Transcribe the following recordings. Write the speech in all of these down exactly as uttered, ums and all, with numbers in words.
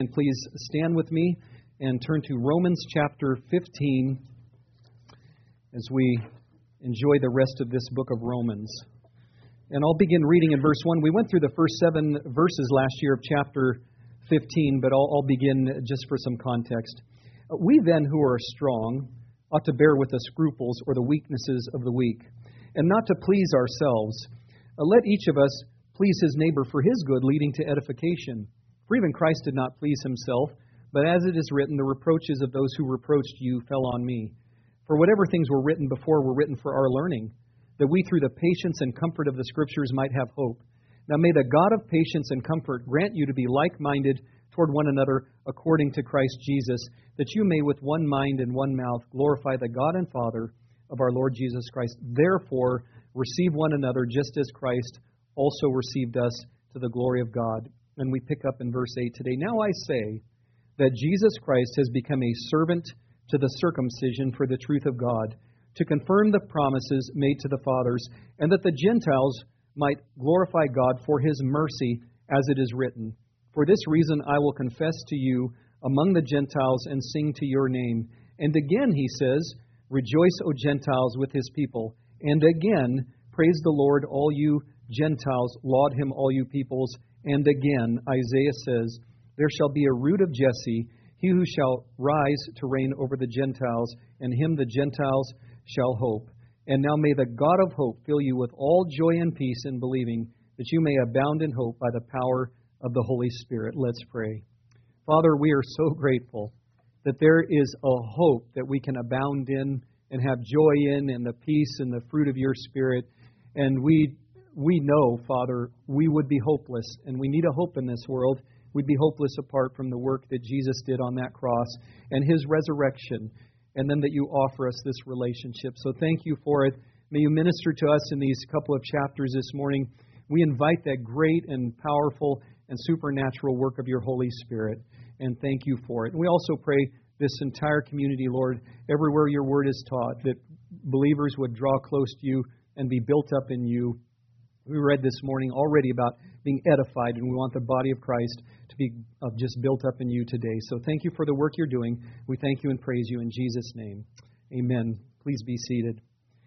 and please stand with me and turn to Romans chapter fifteen as we enjoy the rest of this book of Romans. And I'll begin reading in verse one. We went through the first seven verses last year of chapter fifteen, but I'll, I'll begin just for some context. We then who are strong ought to bear with the scruples or the weaknesses of the weak, and not to please ourselves. Uh, let each of us please his neighbor for his good, leading to edification. For even Christ did not please himself, but as it is written, the reproaches of those who reproached you fell on me. For whatever things were written before were written for our learning, that we through the patience and comfort of the Scriptures might have hope. Now may the God of patience and comfort grant you to be like-minded toward one another according to Christ Jesus, that you may with one mind and one mouth glorify the God and Father of our Lord Jesus Christ. Therefore, receive one another just as Christ also received us to the glory of God. And we pick up in verse eight today. Now I say that Jesus Christ has become a servant to the circumcision for the truth of God, to confirm the promises made to the fathers, and that the Gentiles might glorify God for his mercy, as it is written. For this reason I will confess to you among the Gentiles and sing to your name. And again he says, rejoice, O Gentiles, with his people. And again, praise the Lord, all you Gentiles, laud him, all you peoples. And again, Isaiah says, there shall be a root of Jesse, he who shall rise to reign over the Gentiles, and him the Gentiles shall hope. And now may the God of hope fill you with all joy and peace in believing, that you may abound in hope by the power of the Holy Spirit. Let's pray. Father, we are so grateful that there is a hope that we can abound in and have joy in, and the peace and the fruit of your Spirit. And we we know, Father, we would be hopeless, and we need a hope in this world. We'd be hopeless apart from the work that Jesus did on that cross and his resurrection, and then that you offer us this relationship. So thank you for it. May you minister to us in these couple of chapters this morning. We invite that great and powerful and supernatural work of your Holy Spirit, and thank you for it. And we also pray this entire community, Lord, everywhere your word is taught, that believers would draw close to you and be built up in you. We read this morning already about being edified, and we want the body of Christ to be uh, just built up in you today. So thank you for the work you're doing. We thank you and praise you in Jesus' name. Amen. Please be seated.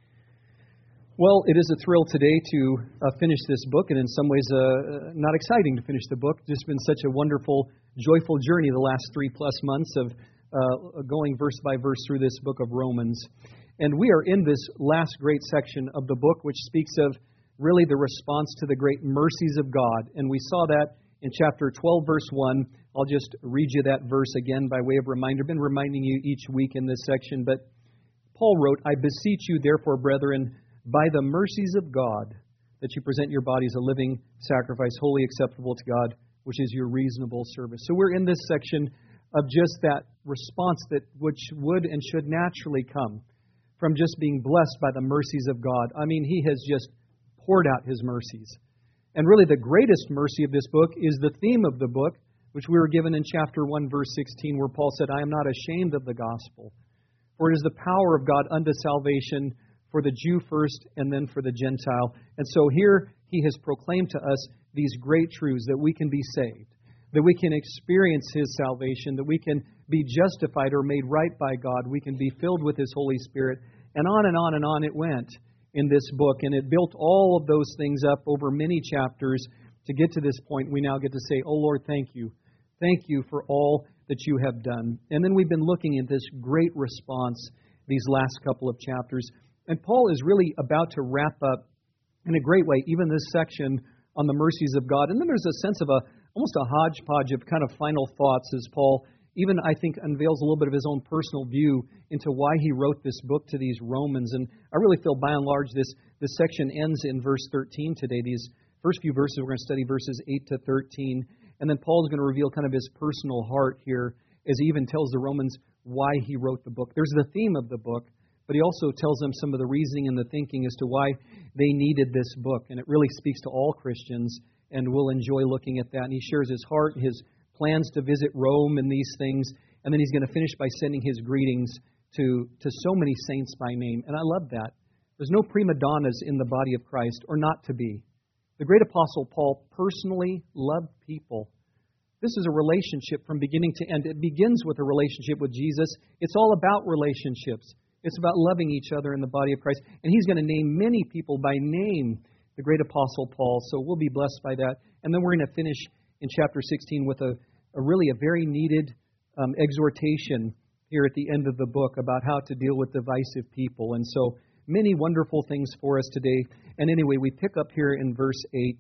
Well, it is a thrill today to uh, finish this book, and in some ways uh, not exciting to finish the book. It's just been such a wonderful, joyful journey the last three-plus months of uh, going verse by verse through this book of Romans. And we are in this last great section of the book, which speaks of really the response to the great mercies of God. And we saw that in chapter twelve, verse one. I'll just read you that verse again by way of reminder. I've been reminding you each week in this section, but Paul wrote, I beseech you, therefore, brethren, by the mercies of God, that you present your bodies a living sacrifice, wholly acceptable to God, which is your reasonable service. So we're in this section of just that response that which would and should naturally come from just being blessed by the mercies of God. I mean, he has just poured out his mercies. And really the greatest mercy of this book is the theme of the book, which we were given in chapter one, verse sixteen, where Paul said, I am not ashamed of the gospel, for it is the power of God unto salvation for the Jew first and then for the Gentile. And so here he has proclaimed to us these great truths, that we can be saved, that we can experience his salvation, that we can be justified or made right by God, we can be filled with his Holy Spirit, and on and on and on it went in this book. And it built all of those things up over many chapters to get to this point. We now get to say, oh Lord, thank you. Thank you for all that you have done. And then we've been looking at this great response these last couple of chapters. And Paul is really about to wrap up in a great way, even this section on the mercies of God. And then there's a sense of a almost a hodgepodge of kind of final thoughts as Paul even, I think, unveils a little bit of his own personal view into why he wrote this book to these Romans. And I really feel, by and large, this, this section ends in verse thirteen today. These first few verses, we're going to study verses eight to thirteen. And then Paul's going to reveal kind of his personal heart here as he even tells the Romans why he wrote the book. There's the theme of the book, but he also tells them some of the reasoning and the thinking as to why they needed this book. And it really speaks to all Christians, and we'll enjoy looking at that. And he shares his heart, his plans to visit Rome and these things. And then he's going to finish by sending his greetings to, to so many saints by name. And I love that. There's no prima donnas in the body of Christ, or not to be. The great apostle Paul personally loved people This is a relationship from beginning to end. It begins with a relationship with Jesus. It's all about relationships. It's about loving each other in the body of Christ. And He's going to name many people by name, the great Apostle Paul. So we'll be blessed by that. And then we're going to finish in chapter sixteen with a, a really a very needed um, exhortation here at the end of the book about how to deal with divisive people. And so many wonderful things for us today. And anyway, we pick up here in verse eight.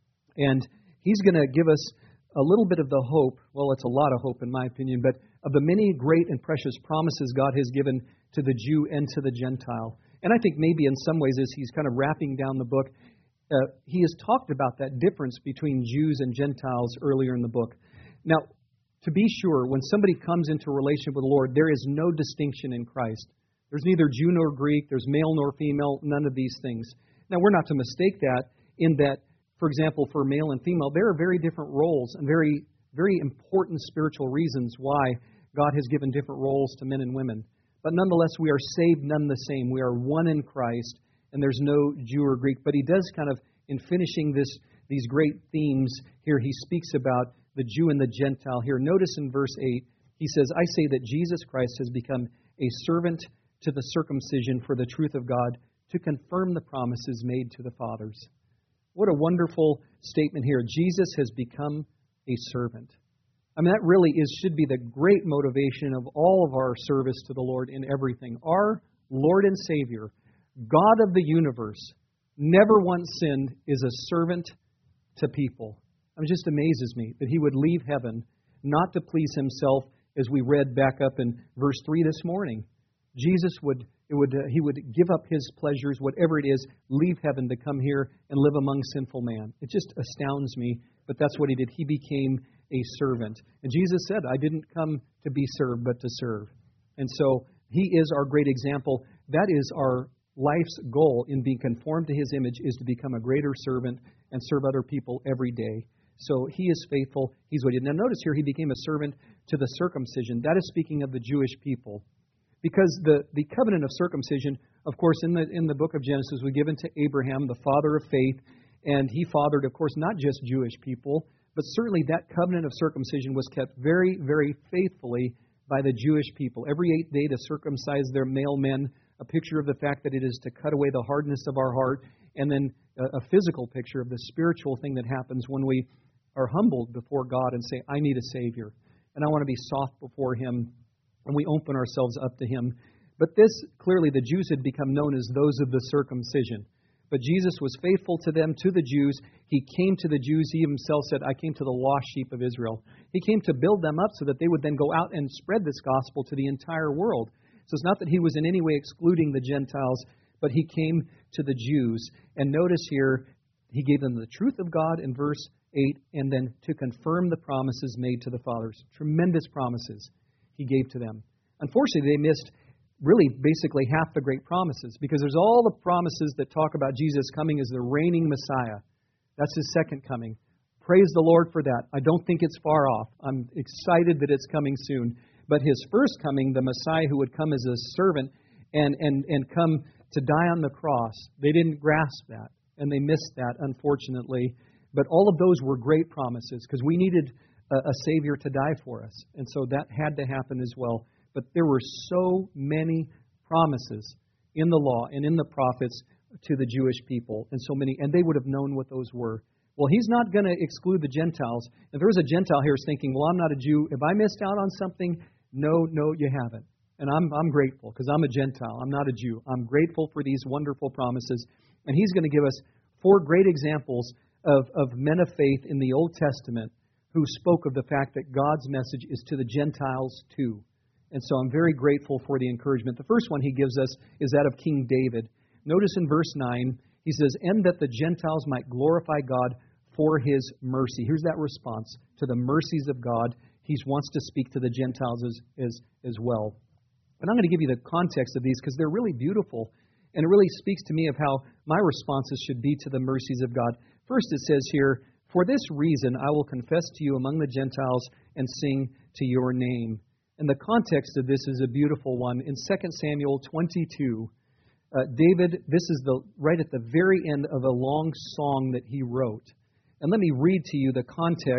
And he's going to give us a little bit of the hope, well, it's a lot of hope in my opinion, but of the many great and precious promises God has given to the Jew and to the Gentile. And I think maybe in some ways as he's kind of wrapping down the book, uh, he has talked about that difference between Jews and Gentiles earlier in the book. Now, to be sure, when somebody comes into a relationship with the Lord, there is no distinction in Christ. There's neither Jew nor Greek, there's male nor female, none of these things. Now, we're not to mistake that in that, for example, for male and female, there are very different roles and very, very important spiritual reasons why God has given different roles to men and women. But nonetheless, we are saved none the same. We are one in Christ, and there's no Jew or Greek. But he does kind of, in finishing this, these great themes here, he speaks about the Jew and the Gentile here. Notice in verse eight, he says, I say that Jesus Christ has become a servant to the circumcision for the truth of God to confirm the promises made to the fathers. What a wonderful statement here. Jesus has become a servant. I mean, that really is should be the great motivation of all of our service to the Lord in everything. Our Lord and Savior, God of the universe, never once sinned, is a servant to people. I mean, it just amazes me that He would leave heaven not to please Himself, as we read back up in verse three this morning. Jesus would, it would uh, He would give up His pleasures, whatever it is, leave heaven to come here and live among sinful man. It just astounds me, but that's what He did. He became a servant. And Jesus said, I didn't come to be served, but to serve. And so He is our great example. That is our life's goal in being conformed to His image, is to become a greater servant and serve other people every day. So He is faithful. He's what He did. Now notice here, He became a servant to the circumcision. That is speaking of the Jewish people. Because the, the covenant of circumcision, of course, in the in the book of Genesis, was given to Abraham, the father of faith, and he fathered, of course, not just Jewish people, but certainly that covenant of circumcision was kept very, very faithfully by the Jewish people. Every eighth day to circumcise their male men, a picture of the fact that it is to cut away the hardness of our heart, and then a, a physical picture of the spiritual thing that happens when we are humbled before God and say, I need a Savior, and I want to be soft before Him, and we open ourselves up to Him. But this, clearly, the Jews had become known as those of the circumcision. But Jesus was faithful to them, to the Jews. He came to the Jews. He Himself said, I came to the lost sheep of Israel. He came to build them up so that they would then go out and spread this gospel to the entire world. So it's not that He was in any way excluding the Gentiles, but He came to the Jews. And notice here, He gave them the truth of God in verse eight, and then to confirm the promises made to the fathers. Tremendous promises He gave to them. Unfortunately, they missed really basically half the great promises, because there's all the promises that talk about Jesus coming as the reigning Messiah. That's His second coming. Praise the Lord for that. I don't think it's far off. I'm excited that it's coming soon. But His first coming, the Messiah who would come as a servant and, and, and come to die on the cross, they didn't grasp that, and they missed that, unfortunately. But all of those were great promises, because we needed a, a Savior to die for us. And so that had to happen as well. But there were so many promises in the law and in the prophets to the Jewish people, and so many, and they would have known what those were. Well, He's not going to exclude the Gentiles. If there was a Gentile here who's thinking, well, I'm not a Jew, have I missed out on something? No, no, you haven't. And I'm I'm grateful, because I'm a Gentile. I'm not a Jew. I'm grateful for these wonderful promises. And He's going to give us four great examples of, of men of faith in the Old Testament who spoke of the fact that God's message is to the Gentiles too. And so I'm very grateful for the encouragement. The first one He gives us is that of King David. Notice in verse nine, he says, and that the Gentiles might glorify God for His mercy. Here's that response to the mercies of God. He wants to speak to the Gentiles as, as, as well. And I'm going to give you the context of these, because they're really beautiful. And it really speaks to me of how my responses should be to the mercies of God. First it says here, for this reason I will confess to you among the Gentiles and sing to your name. And the context of this is a beautiful one. In Second Samuel twenty-two, uh, David, this is the right at the very end of a long song that he wrote. And let me read to you the context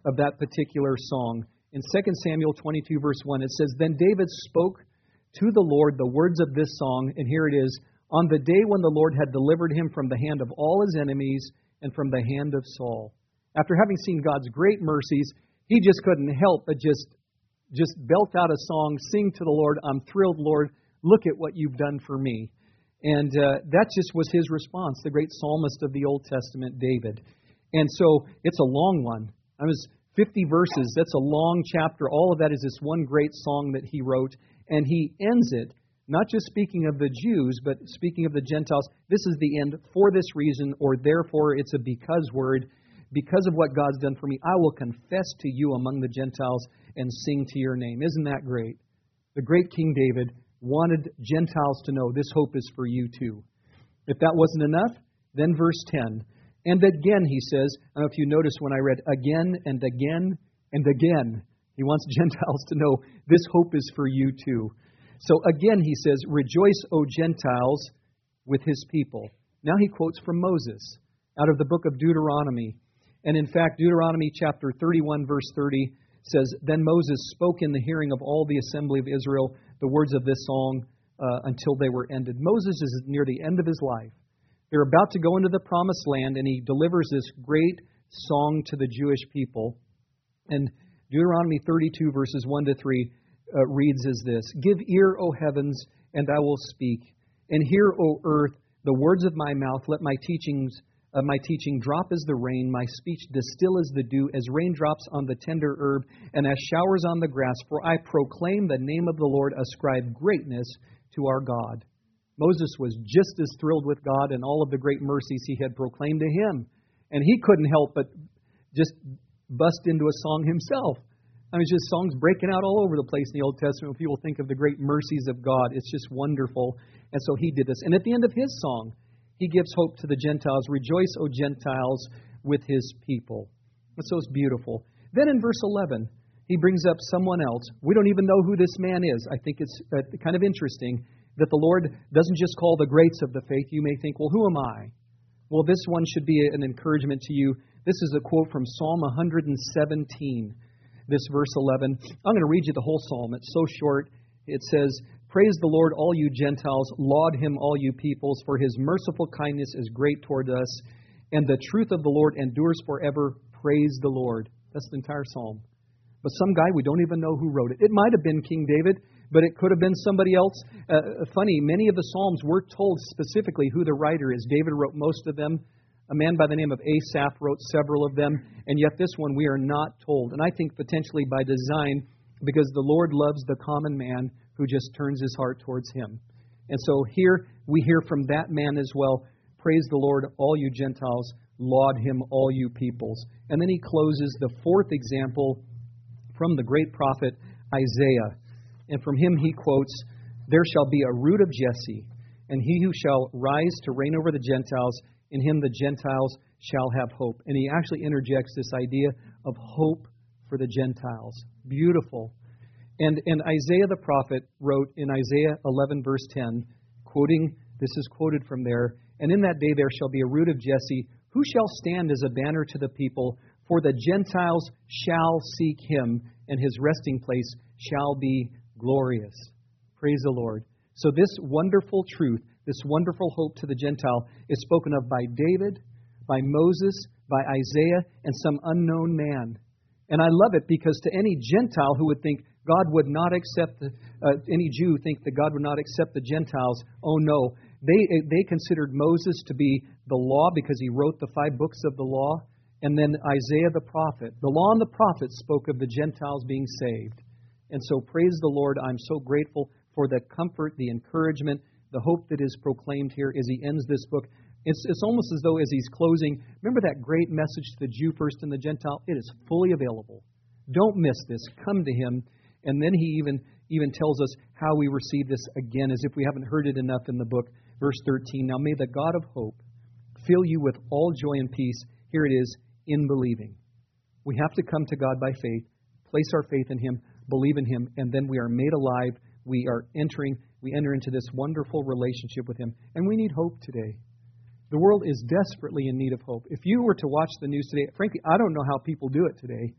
of that particular song. In Second Samuel twenty-two, verse one, it says, "Then David spoke to the Lord the words of this song," and here it is, "on the day when the Lord had delivered him from the hand of all his enemies and from the hand of Saul." After having seen God's great mercies, he just couldn't help but just, just belt out a song, sing to the Lord, "I'm thrilled, Lord, look at what you've done for me." And uh, that just was his response, the great psalmist of the Old Testament, David. And so it's a long one. I was fifty verses. That's a long chapter. All of that is this one great song that he wrote. And he ends it, not just speaking of the Jews, but speaking of the Gentiles. This is the end for this reason, or therefore. It's a because word. Because of what God's done for me, I will confess to you among the Gentiles and sing to your name. Isn't that great? The great King David wanted Gentiles to know this hope is for you too. If that wasn't enough, then verse ten. And again, he says, I don't know if you noticed when I read again and again and again, he wants Gentiles to know this hope is for you too. So again, he says, "Rejoice, O Gentiles, with his people." Now he quotes from Moses out of the book of Deuteronomy. And in fact, Deuteronomy chapter thirty-one, verse thirty says, "Then Moses spoke in the hearing of all the assembly of Israel the words of this song uh, until they were ended." Moses is near the end of his life. They're about to go into the promised land, and he delivers this great song to the Jewish people. And Deuteronomy thirty-two, verses one to three, uh, reads as this: "Give ear, O heavens, and I will speak, and hear, O earth, the words of my mouth. Let my teachings, uh, my teaching drop as the rain, my speech distill as the dew, as raindrops on the tender herb, and as showers on the grass. For I proclaim the name of the Lord, ascribe greatness to our God." Moses was just as thrilled with God and all of the great mercies he had proclaimed to him. And he couldn't help but just bust into a song himself. I mean, it's just songs breaking out all over the place in the Old Testament when people think of the great mercies of God. It's just wonderful. And so he did this. And at the end of his song, he gives hope to the Gentiles. "Rejoice, O Gentiles, with his people." And so it's beautiful. Then in verse eleven, he brings up someone else. We don't even know who this man is. I think it's uh, kind of interesting that the Lord doesn't just call the greats of the faith. You may think, well, who am I? Well, this one should be an encouragement to you. This is a quote from Psalm one seventeen, this verse eleven. I'm going to read you the whole psalm. It's so short. It says, "Praise the Lord, all you Gentiles. Laud him, all you peoples, for his merciful kindness is great toward us, and the truth of the Lord endures forever. Praise the Lord." That's the entire psalm. But some guy, we don't even know who wrote it. It might have been King David, but it could have been somebody else. Uh, funny, many of the Psalms were told specifically who the writer is. David wrote most of them. A man by the name of Asaph wrote several of them. And yet this one we are not told. And I think potentially by design, because the Lord loves the common man who just turns his heart towards him. And so here we hear from that man as well. "Praise the Lord, all you Gentiles. Laud him, all you peoples." And then he closes the fourth example from the great prophet Isaiah. And from him he quotes, "There shall be a root of Jesse, and he who shall rise to reign over the Gentiles, in him the Gentiles shall have hope." And he actually interjects this idea of hope for the Gentiles. Beautiful. And, and Isaiah the prophet wrote in Isaiah eleven, verse ten, quoting, this is quoted from there, "And in that day there shall be a root of Jesse, who shall stand as a banner to the people, for the Gentiles shall seek him, and his resting place shall be glorious." Praise the Lord. So this wonderful truth, this wonderful hope to the Gentile is spoken of by David, by Moses, by Isaiah, and some unknown man. And I love it because to any Gentile who would think God would not accept, the, uh, any Jew think that God would not accept the Gentiles, oh no. They, they considered Moses to be the law because he wrote the five books of the law. And then Isaiah the prophet. The law and the prophets spoke of the Gentiles being saved. And so praise the Lord, I'm so grateful for the comfort, the encouragement, the hope that is proclaimed here as he ends this book. It's, it's almost as though as he's closing, remember that great message to the Jew first and the Gentile? It is fully available. Don't miss this. Come to him. And then he even, even tells us how we receive this again, as if we haven't heard it enough in the book. Verse thirteen, "Now may the God of hope fill you with all joy and peace." Here it is, in believing. We have to come to God by faith, place our faith in him, believe in him, and then we are made alive. We are entering, we enter into this wonderful relationship with him. And we need hope today. The world is desperately in need of hope. If you were to watch the news today, frankly, I don't know how people do it today.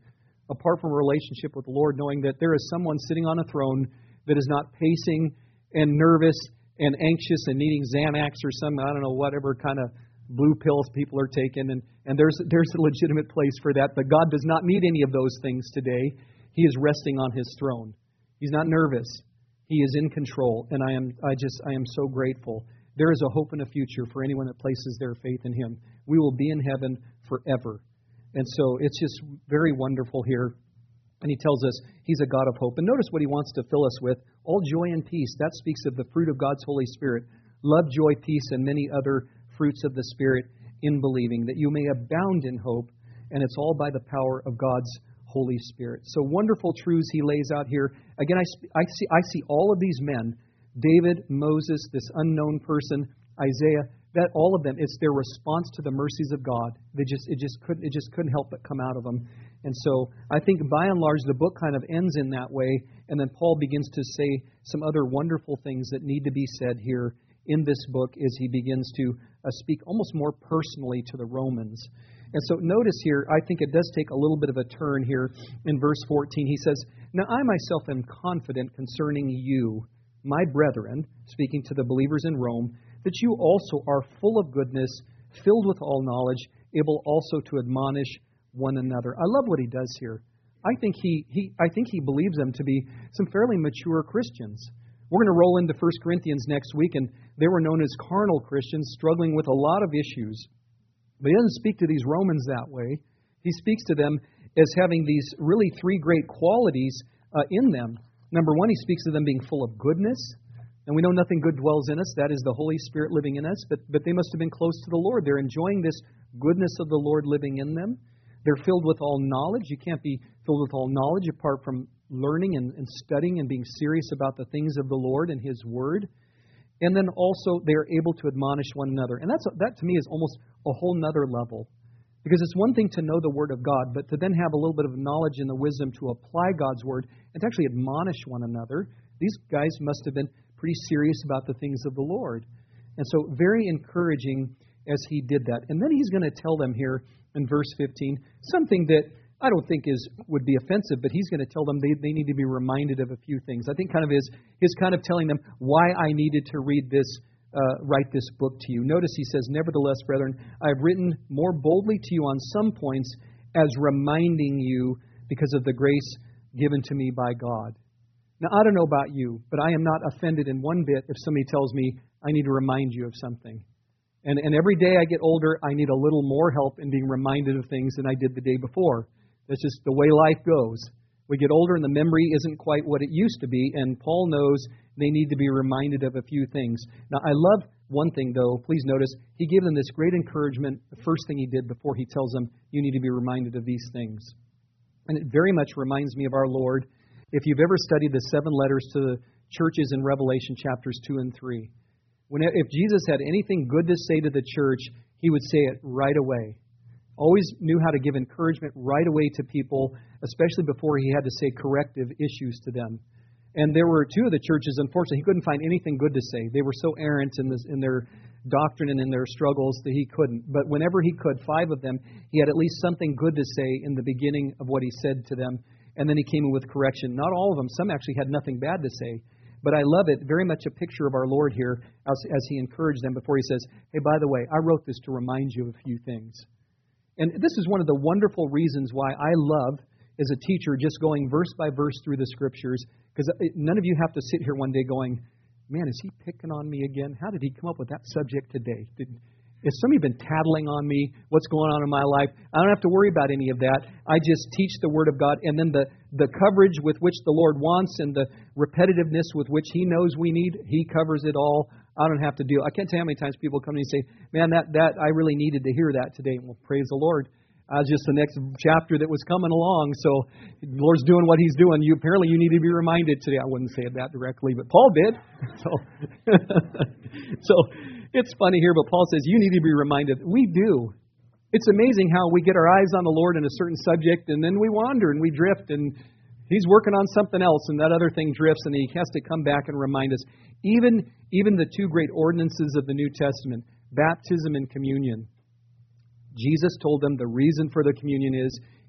apart from a relationship with the Lord, knowing that there is someone sitting on a throne that is not pacing and nervous and anxious and needing Xanax or some, I don't know, whatever kind of blue pills people are taking. And, and there's, there's a legitimate place for that. But God does not need any of those things today. He is resting on His throne. He's not nervous. He is in control. And I am, I just, I am so grateful. There is a hope and a future for anyone that places their faith in Him. We will be in heaven forever. And so it's just very wonderful here. And He tells us He's a God of hope. And notice what He wants to fill us with. All joy and peace. That speaks of the fruit of God's Holy Spirit. Love, joy, peace, and many other fruits of the Spirit in believing, that you may abound in hope. And it's all by the power of God's Holy Spirit. So wonderful truths He lays out here. Again, I, I, see, I see all of these men, David, Moses, this unknown person, Isaiah, that all of them, it's their response to the mercies of God. They just it just couldn't it just couldn't help but come out of them. And so I think by and large the book kind of ends in that way, and then Paul begins to say some other wonderful things that need to be said here in this book as he begins to uh, speak almost more personally to the Romans. And so notice here, I think it does take a little bit of a turn here in verse fourteen. He says, "Now I myself am confident concerning you, my brethren," speaking to the believers in Rome, "that you also are full of goodness, filled with all knowledge, able also to admonish one another." I love what he does here. I think he, he I think he believes them to be some fairly mature Christians. We're going to roll into First Corinthians next week, and they were known as carnal Christians, struggling with a lot of issues. But he doesn't speak to these Romans that way. He speaks to them as having these really three great qualities uh, in them. Number one, he speaks to them being full of goodness. And we know nothing good dwells in us. That is the Holy Spirit living in us. But, but they must have been close to the Lord. They're enjoying this goodness of the Lord living in them. They're filled with all knowledge. You can't be filled with all knowledge apart from learning and, and studying and being serious about the things of the Lord and His Word. And then also they are able to admonish one another. And that's that to me is almost a whole nother level. Because it's one thing to know the Word of God, but to then have a little bit of knowledge and the wisdom to apply God's Word and to actually admonish one another. These guys must have been pretty serious about the things of the Lord. And so very encouraging as he did that. And then he's going to tell them here in verse fifteen something that I don't think is would be offensive, but he's going to tell them they, they need to be reminded of a few things. I think kind of his, his kind of telling them why I needed to read this, uh, write this book to you. Notice he says, "Nevertheless, brethren, I have written more boldly to you on some points as reminding you because of the grace given to me by God." Now, I don't know about you, but I am not offended in one bit if somebody tells me I need to remind you of something. And, and every day I get older, I need a little more help in being reminded of things than I did the day before. That's just the way life goes. We get older and the memory isn't quite what it used to be, and Paul knows they need to be reminded of a few things. Now, I love one thing, though. Please notice, he gave them this great encouragement, the first thing he did before he tells them, you need to be reminded of these things. And it very much reminds me of our Lord. If you've ever studied the seven letters to the churches in Revelation chapters two and three, when if Jesus had anything good to say to the church, he would say it right away. Always knew how to give encouragement right away to people, especially before he had to say corrective issues to them. And there were two of the churches, unfortunately, he couldn't find anything good to say. They were so errant in, this, in their doctrine and in their struggles that he couldn't. But whenever he could, five of them, he had at least something good to say in the beginning of what he said to them. And then he came in with correction. Not all of them. Some actually had nothing bad to say. But I love it, very much a picture of our Lord here as, as he encouraged them before he says, hey, by the way, I wrote this to remind you of a few things. And this is one of the wonderful reasons why I love, as a teacher, just going verse by verse through the Scriptures, because none of you have to sit here one day going, man, is he picking on me again? How did he come up with that subject today? Did, has somebody been tattling on me? What's going on in my life? I don't have to worry about any of that. I just teach the Word of God, and then the, the coverage with which the Lord wants and the repetitiveness with which He knows we need, He covers it all. I don't have to deal. I can't tell you how many times people come to me and say, man, that, that I really needed to hear that today. Well, praise the Lord. Uh, just the next chapter that was coming along. So the Lord's doing what He's doing. You apparently you need to be reminded today. I wouldn't say it that directly, but Paul did. So, so it's funny here, but Paul says you need to be reminded. We do. It's amazing how we get our eyes on the Lord in a certain subject, and then we wander and we drift, and He's working on something else, and that other thing drifts, and He has to come back and remind us. Even, even the two great ordinances of the New Testament, baptism and communion. Jesus told them the reason for the communion is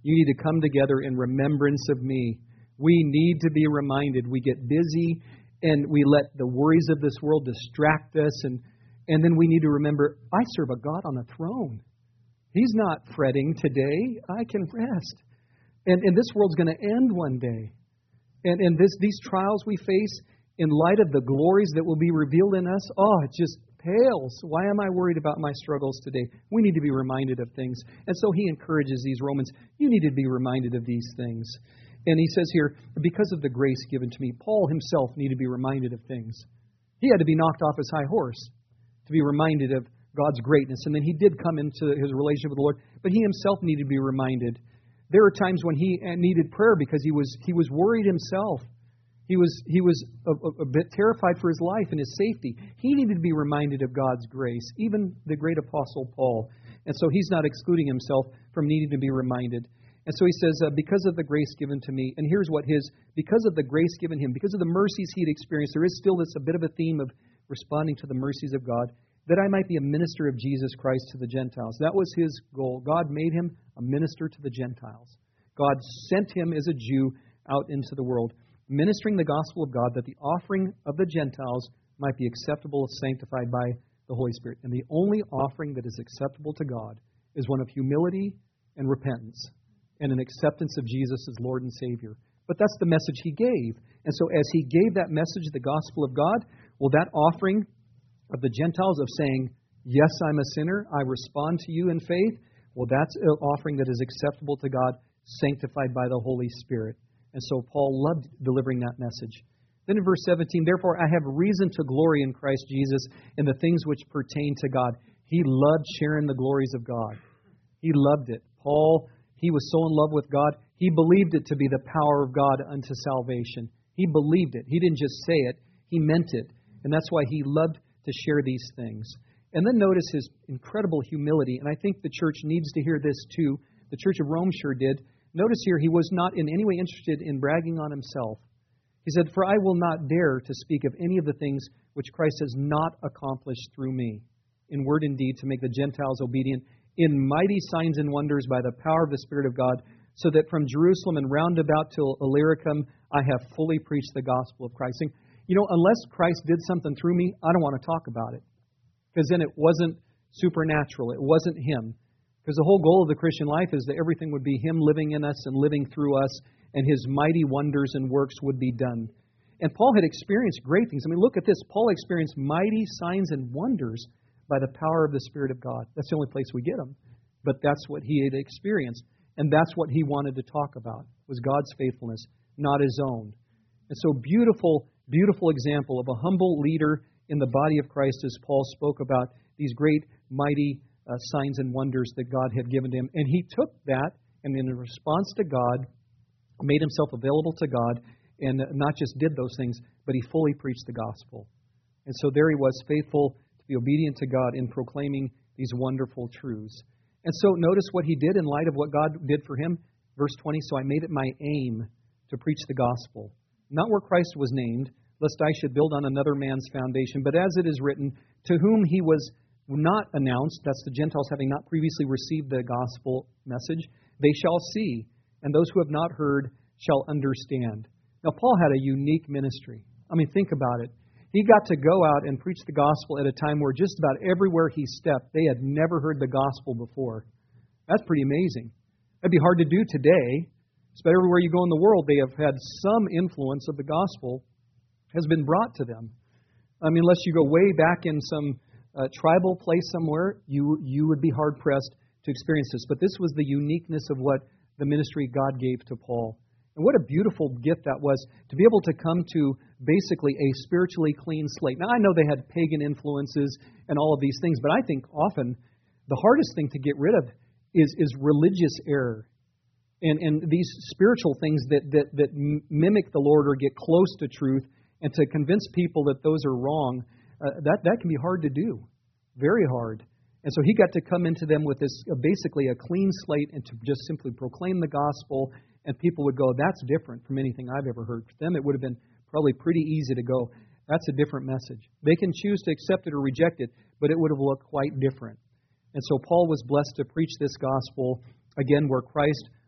You need to come together in remembrance of me. We need to be reminded. We get busy and we let the worries of this world distract us. And, and then we need to remember, I serve a God on a throne. He's not fretting today. I can rest. And, and this world's going to end one day. And, and this, these trials we face, in light of the glories that will be revealed in us, oh, it just pales. Why am I worried about my struggles today? We need to be reminded of things. And so he encourages these Romans, you need to be reminded of these things. And he says here, because of the grace given to me, Paul himself needed to be reminded of things. He had to be knocked off his high horse to be reminded of God's greatness. And then he did come into his relationship with the Lord, but he himself needed to be reminded. There were times when he needed prayer because he was he was worried himself. He was he was a, a, a bit terrified for his life and his safety. He needed to be reminded of God's grace, even the great apostle Paul. And so he's not excluding himself from needing to be reminded. And so he says, uh, because of the grace given to me, and here's what his, because of the grace given him, because of the mercies he'd experienced, there is still this a bit of a theme of responding to the mercies of God, that I might be a minister of Jesus Christ to the Gentiles. That was his goal. God made him a minister to the Gentiles. God sent him as a Jew out into the world, ministering the gospel of God, that the offering of the Gentiles might be acceptable, sanctified by the Holy Spirit. And the only offering that is acceptable to God is one of humility and repentance and an acceptance of Jesus as Lord and Savior. But that's the message he gave. And so as he gave that message, the gospel of God, well, that offering of the Gentiles of saying, yes, I'm a sinner, I respond to you in faith, well, that's an offering that is acceptable to God, sanctified by the Holy Spirit. And so Paul loved delivering that message. Then in verse seventeen, therefore I have reason to glory in Christ Jesus in the things which pertain to God. He loved sharing the glories of God. He loved it. Paul, he was so in love with God, he believed it to be the power of God unto salvation. He believed it. He didn't just say it, he meant it. And that's why he loved to share these things. And then notice his incredible humility. And I think the church needs to hear this too. The Church of Rome sure did. Notice here, he was not in any way interested in bragging on himself. He said, for I will not dare to speak of any of the things which Christ has not accomplished through me, in word and deed, to make the Gentiles obedient, in mighty signs and wonders by the power of the Spirit of God, so that from Jerusalem and round about till Illyricum, I have fully preached the gospel of Christ. And, you know, unless Christ did something through me, I don't want to talk about it. Because then it wasn't supernatural. It wasn't Him. Because the whole goal of the Christian life is that everything would be Him living in us and living through us, and His mighty wonders and works would be done. And Paul had experienced great things. I mean, look at this. Paul experienced mighty signs and wonders by the power of the Spirit of God. That's the only place we get them. But that's what he had experienced. And that's what he wanted to talk about, was God's faithfulness, not his own. And so beautiful, beautiful example of a humble leader in the body of Christ as Paul spoke about these great, mighty uh, signs and wonders that God had given to him. And he took that and in response to God, made himself available to God, and not just did those things, but he fully preached the gospel. And so there he was, faithful to be obedient to God in proclaiming these wonderful truths. And so notice what he did in light of what God did for him. Verse twenty, so I made it my aim to preach the gospel, not where Christ was named, lest I should build on another man's foundation, but as it is written, to whom he was not announced, that's the Gentiles having not previously received the gospel message, they shall see, and those who have not heard shall understand. Now, Paul had a unique ministry. I mean, think about it. He got to go out and preach the gospel at a time where just about everywhere he stepped, they had never heard the gospel before. That's pretty amazing. That'd be hard to do today. But everywhere you go in the world, they have had some influence of the gospel has been brought to them. I mean, unless you go way back in some uh, tribal place somewhere, you you would be hard-pressed to experience this. But this was the uniqueness of what the ministry God gave to Paul. And what a beautiful gift that was, to be able to come to basically a spiritually clean slate. Now, I know they had pagan influences and all of these things, but I think often the hardest thing to get rid of is, is religious error. And, and these spiritual things that, that, that mimic the Lord or get close to truth, and to convince people that those are wrong, uh, that, that can be hard to do. Very hard. And so he got to come into them with this uh, basically a clean slate and to just simply proclaim the gospel. And people would go, that's different from anything I've ever heard. For them, it would have been probably pretty easy to go, that's a different message. They can choose to accept it or reject it, but it would have looked quite different. And so Paul was blessed to preach this gospel, again, where Christ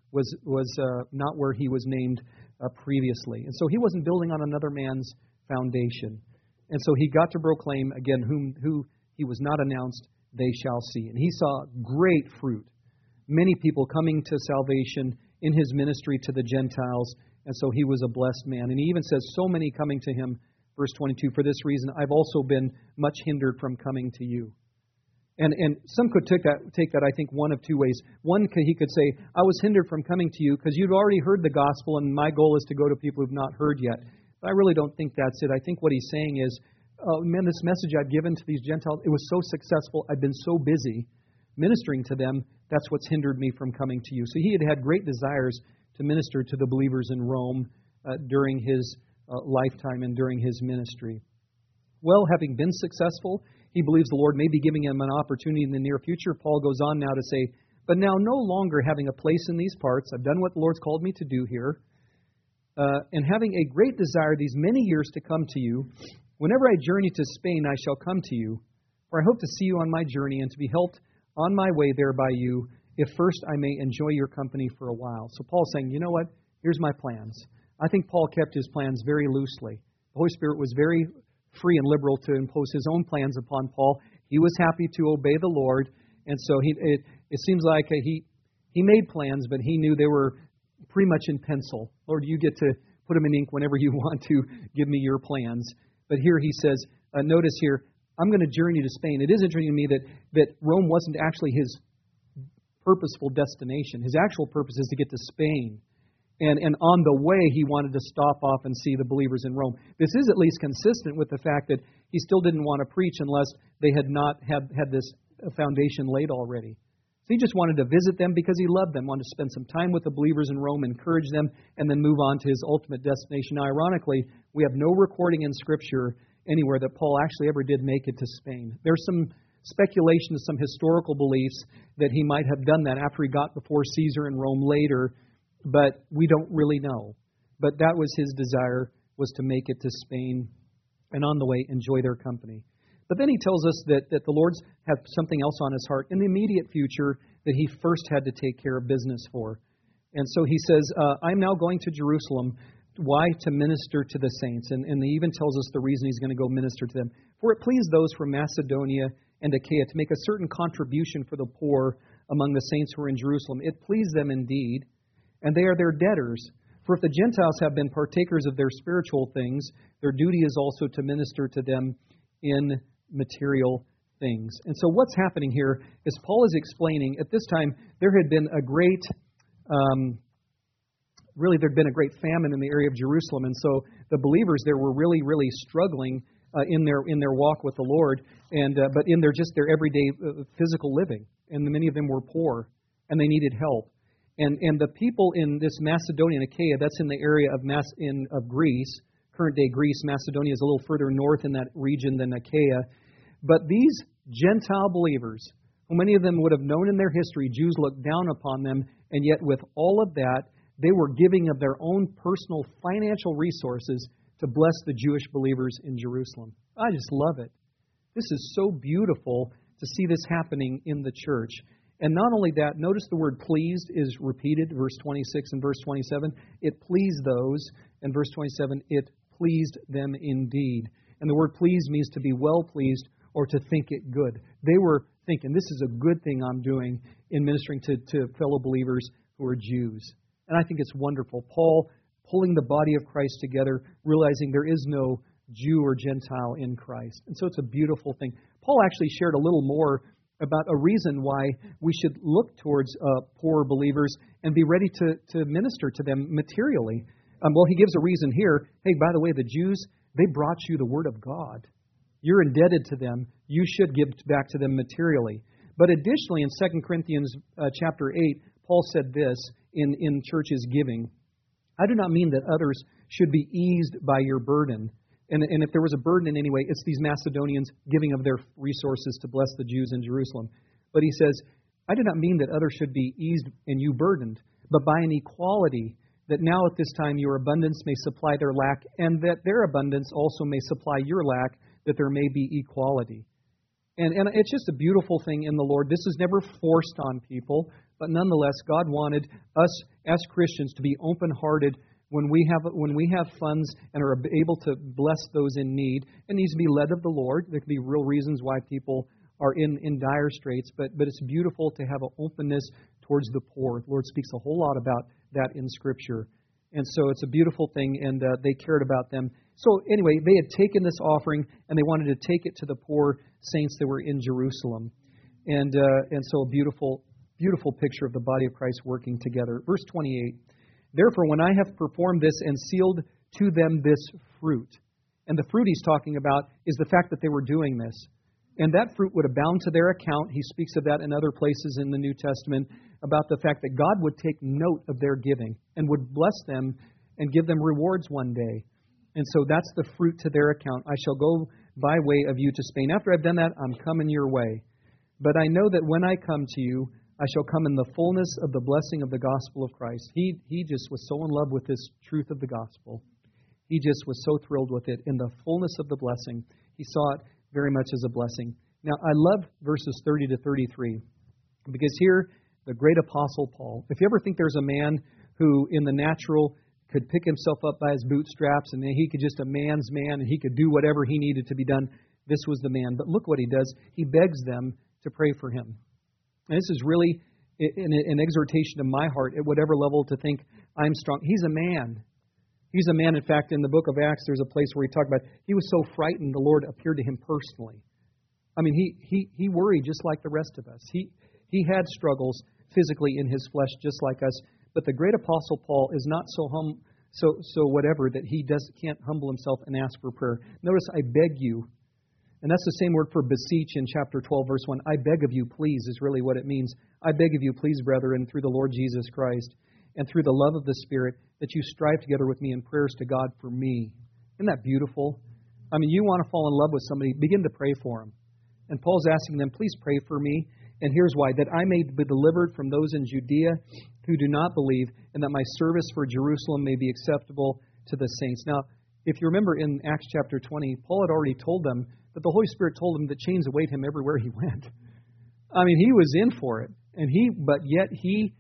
was was uh, not where he was named uh, previously. And so he wasn't building on another man's foundation. And so he got to proclaim, again, whom who he was not announced, they shall see. And he saw great fruit. Many people coming to salvation in his ministry to the Gentiles. And so he was a blessed man. And he even says, so many coming to him, verse twenty-two, for this reason, I've also been much hindered from coming to you. And and some could take that, take that, I think, one of two ways. One, he could say, I was hindered from coming to you because you'd already heard the gospel, and my goal is to go to people who've not heard yet. But I really don't think that's it. I think what he's saying is, oh, man, this message I've given to these Gentiles, it was so successful, I've been so busy ministering to them, that's what's hindered me from coming to you. So he had had great desires to minister to the believers in Rome uh, during his uh, lifetime and during his ministry. Well, having been successful, he believes the Lord may be giving him an opportunity in the near future. Paul goes on now to say, but now no longer having a place in these parts, I've done what the Lord's called me to do here, uh, and having a great desire these many years to come to you, whenever I journey to Spain, I shall come to you, for I hope to see you on my journey and to be helped on my way there by you, if first I may enjoy your company for a while. So Paul's saying, you know what? Here's my plans. I think Paul kept his plans very loosely. The Holy Spirit was very free and liberal to impose his own plans upon Paul. He was happy to obey the Lord, and so he it, it seems like he he made plans, but he knew they were pretty much in pencil. Lord, you get to put them in ink whenever you want to give me your plans. But here he says, uh, notice here, I'm going to journey to Spain. It is interesting to me that, that Rome wasn't actually his purposeful destination. His actual purpose is to get to Spain. And, and on the way, he wanted to stop off and see the believers in Rome. This is at least consistent with the fact that he still didn't want to preach unless they had not had, had this foundation laid already. So he just wanted to visit them because he loved them, wanted to spend some time with the believers in Rome, encourage them, and then move on to his ultimate destination. Now, ironically, we have no recording in Scripture anywhere that Paul actually ever did make it to Spain. There's some speculation, some historical beliefs that he might have done that after he got before Caesar in Rome later, but we don't really know. But that was his desire, was to make it to Spain and on the way enjoy their company. But then he tells us that, that the Lord's had something else on his heart in the immediate future that he first had to take care of business for. And so he says, uh, I'm now going to Jerusalem. Why? To minister to the saints. And, and he even tells us the reason he's going to go minister to them. For it pleased those from Macedonia and Achaia to make a certain contribution for the poor among the saints who are in Jerusalem. It pleased them indeed, and they are their debtors. For if the Gentiles have been partakers of their spiritual things, their duty is also to minister to them in material things. And so what's happening here is Paul is explaining, at this time, there had been a great, um, really there had been a great famine in the area of Jerusalem. And so the believers there were really, really struggling uh, in their in their walk with the Lord, and uh, but in their just their everyday uh, physical living. And many of them were poor, and they needed help. And and the people in this Macedonia and Achaia, that's in the area of Mas in of Greece, current day Greece. Macedonia is a little further north in that region than Achaia. But these Gentile believers, who many of them would have known in their history, Jews looked down upon them, and yet with all of that, they were giving of their own personal financial resources to bless the Jewish believers in Jerusalem. I just love it. This is so beautiful to see this happening in the church. And not only that, notice the word pleased is repeated, verse twenty-six and verse twenty-seven. It pleased those, and verse twenty-seven, it pleased them indeed. And the word pleased means to be well pleased or to think it good. They were thinking, this is a good thing I'm doing in ministering to, to fellow believers who are Jews. And I think it's wonderful. Paul pulling the body of Christ together, realizing there is no Jew or Gentile in Christ. And so it's a beautiful thing. Paul actually shared a little more about a reason why we should look towards uh, poor believers and be ready to, to minister to them materially. Um, well, he gives a reason here. Hey, by the way, the Jews, they brought you the Word of God. You're indebted to them. You should give back to them materially. But additionally, in Second Corinthians uh, chapter eight, Paul said this in, in churches giving. I do not mean that others should be eased by your burden. And, and if there was a burden in any way, it's these Macedonians giving of their resources to bless the Jews in Jerusalem. But he says, I do not mean that others should be eased and you burdened, but by an equality, that now at this time your abundance may supply their lack, and that their abundance also may supply your lack, that there may be equality. And, and it's just a beautiful thing in the Lord. This is never forced on people. But nonetheless, God wanted us as Christians to be open-hearted when we have when we have funds and are able to bless those in need. It needs to be led of the Lord. There can be real reasons why people are in, in dire straits, but, but it's beautiful to have an openness towards the poor. The Lord speaks a whole lot about that in Scripture. And so it's a beautiful thing, and uh, they cared about them. So anyway, they had taken this offering, and they wanted to take it to the poor saints that were in Jerusalem. And uh, and so a beautiful, beautiful picture of the body of Christ working together. Verse twenty-eight, therefore, when I have performed this and sealed to them this fruit. And the fruit he's talking about is the fact that they were doing this. And that fruit would abound to their account. He speaks of that in other places in the New Testament, about the fact that God would take note of their giving and would bless them and give them rewards one day. And so that's the fruit to their account. I shall go by way of you to Spain. After I've done that, I'm coming your way. But I know that when I come to you, I shall come in the fullness of the blessing of the gospel of Christ. He, he just was so in love with this truth of the gospel. He just was so thrilled with it in the fullness of the blessing. He saw it very much as a blessing. Now, I love verses thirty to thirty-three, because here, the great apostle Paul, if you ever think there's a man who in the natural could pick himself up by his bootstraps and he could just a man's man and he could do whatever he needed to be done, this was the man. But look what he does. He begs them to pray for him. And this is really an, an exhortation to my heart at whatever level to think I'm strong. He's a man. He's a man. In fact, in the book of Acts, there's a place where he talked about he was so frightened the Lord appeared to him personally. I mean, he he he worried just like the rest of us. He he had struggles physically in his flesh just like us. But the great apostle Paul is not so hum so so whatever that he does can't humble himself and ask for prayer. Notice, I beg you. And that's the same word for beseech in chapter twelve, verse one. I beg of you, please, is really what it means. I beg of you, please, brethren, through the Lord Jesus Christ and through the love of the Spirit, that you strive together with me in prayers to God for me. Isn't that beautiful? I mean, you want to fall in love with somebody, begin to pray for them. And Paul's asking them, please pray for me. And here's why, that I may be delivered from those in Judea who do not believe, and that my service for Jerusalem may be acceptable to the saints. Now, if you remember in Acts chapter twenty, Paul had already told them that the Holy Spirit told him that chains await him everywhere he went. I mean, he was in for it. And he, but yet he,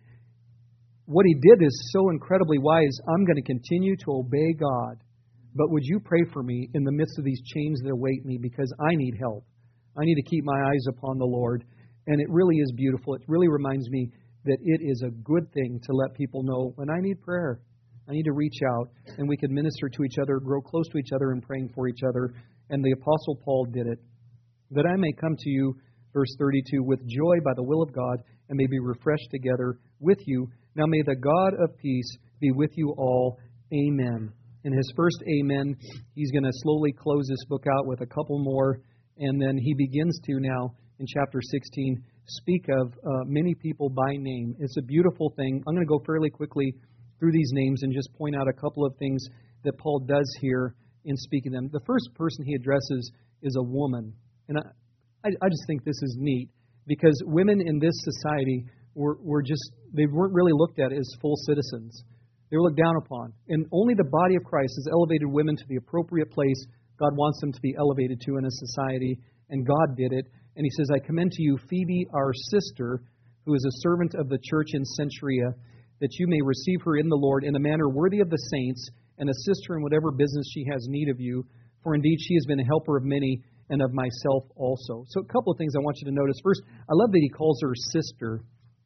what he did is so incredibly wise. I'm going to continue to obey God. But would you pray for me in the midst of these chains that await me, because I need help. I need to keep my eyes upon the Lord. And it really is beautiful. It really reminds me that it is a good thing to let people know when I need prayer. I need to reach out, and we can minister to each other, grow close to each other in praying for each other. And the Apostle Paul did it. That I may come to you, verse thirty-two, with joy by the will of God, and may be refreshed together with you. Now may the God of peace be with you all. Amen. In his first amen, he's going to slowly close this book out with a couple more. And then he begins to now, in chapter sixteen, speak of uh, many people by name. It's a beautiful thing. I'm going to go fairly quickly through these names and just point out a couple of things that Paul does here in speaking them. The first person he addresses is a woman. And I, I just think this is neat, because women in this society were, were just, they weren't really looked at as full citizens. They were looked down upon. And only the body of Christ has elevated women to the appropriate place God wants them to be elevated to in a society. And God did it. And he says, I commend to you Phoebe, our sister, who is a servant of the church in Cenchrea, that you may receive her in the Lord in a manner worthy of the saints, and assist her in whatever business she has need of you. For indeed she has been a helper of many, and of myself also. So a couple of things I want you to notice. First, I love that he calls her sister.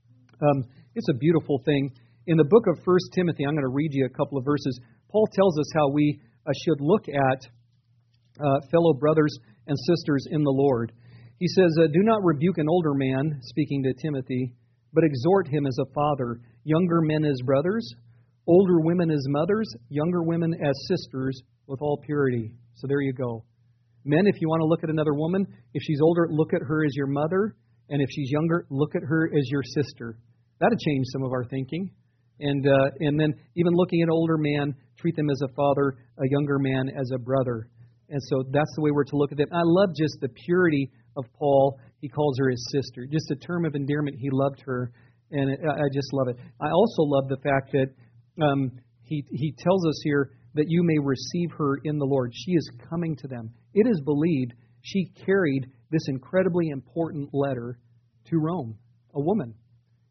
Um, it's a beautiful thing. In the book of First Timothy, I'm going to read you a couple of verses. Paul tells us how we uh, should look at uh, fellow brothers and sisters in the Lord. He says, uh, do not rebuke an older man, speaking to Timothy, but exhort him as a father, younger men as brothers, older women as mothers, younger women as sisters, with all purity. So there you go. Men, if you want to look at another woman, if she's older, look at her as your mother. And if she's younger, look at her as your sister. That'll change some of our thinking. And uh, and then even looking at an older man, treat them as a father, a younger man as a brother. And so that's the way we're to look at them. I love just the purity of Paul. He calls her his sister. Just a term of endearment. He loved her. And it, I just love it. I also love the fact that um, he he tells us here that you may receive her in the Lord. She is coming to them. It is believed she carried this incredibly important letter to Rome, a woman.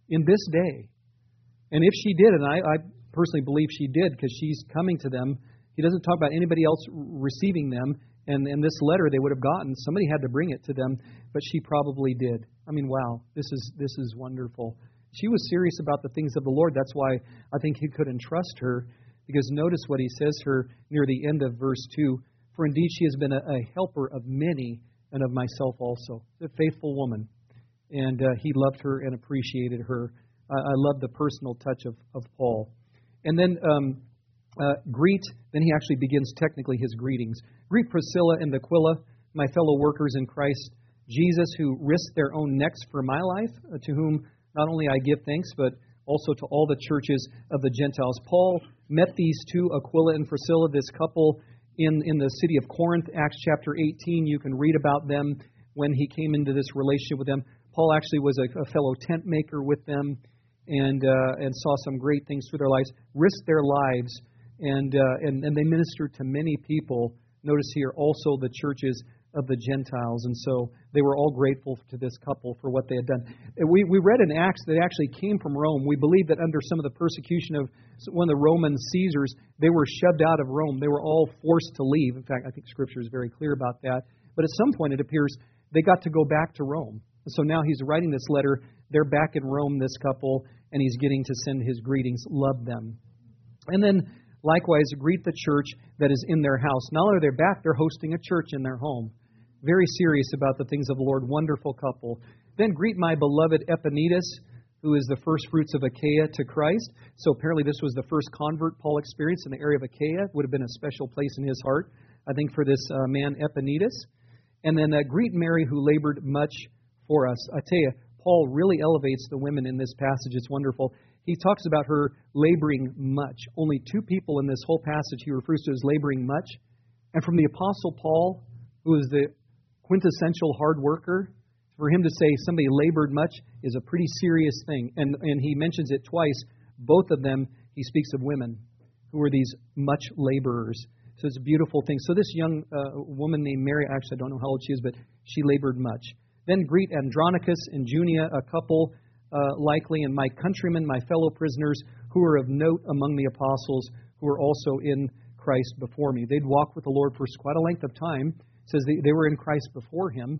in this day. And if she did, and I, I personally believe she did because she's coming to them, he doesn't talk about anybody else receiving them. And in this letter they would have gotten, somebody had to bring it to them, but she probably did. I mean, wow, this is this is wonderful. She was serious about the things of the Lord. That's why I think he could entrust her, because notice what he says here near the end of verse two. For indeed she has been a, a helper of many and of myself also. A faithful woman. And uh, he loved her and appreciated her. Uh, I love the personal touch of, of Paul. And then um, uh, greet, then he actually begins technically his greetings. Greet Priscilla and Aquila, my fellow workers in Christ Jesus, who risked their own necks for my life, uh, to whom not only I give thanks, but also to all the churches of the Gentiles. Paul met these two, Aquila and Priscilla, this couple, in, in the city of Corinth, Acts chapter eighteen. You can read about them when he came into this relationship with them. Paul actually was a, a fellow tent maker with them, and uh, and saw some great things through their lives, risked their lives, and, uh, and and they ministered to many people. Notice here also the churches of the Gentiles, and so they were all grateful to this couple for what they had done. We we read in Acts that they actually came from Rome. We believe that under some of the persecution of one of the Roman Caesars, they were shoved out of Rome. They were all forced to leave. In fact, I think Scripture is very clear about that. But at some point, it appears they got to go back to Rome. So now he's writing this letter. They're back in Rome, this couple, and he's getting to send his greetings. Love them. And then, likewise, greet the church that is in their house. Not only are they back, they're hosting a church in their home. Very serious about the things of the Lord. Wonderful couple. Then greet my beloved Epaenetus, who is the first fruits of Achaia to Christ. So apparently this was the first convert Paul experienced in the area of Achaia. Would have been a special place in his heart, I think, for this uh, man Epaenetus. And then uh, greet Mary, who labored much for us. I tell you, Paul really elevates the women in this passage. It's wonderful. He talks about her laboring much. Only two people in this whole passage he refers to as laboring much. And from the Apostle Paul, who is the quintessential hard worker, for him to say somebody labored much is a pretty serious thing. And, and he mentions it twice. Both of them, he speaks of women who were these much laborers. So it's a beautiful thing. So this young uh, woman named Mary, actually I don't know how old she is, but she labored much. Then greet Andronicus and Junia, a couple uh, likely, and my countrymen, my fellow prisoners, who are of note among the apostles, who are also in Christ before me. They'd walked with the Lord for quite a length of time. It says they, they were in Christ before him.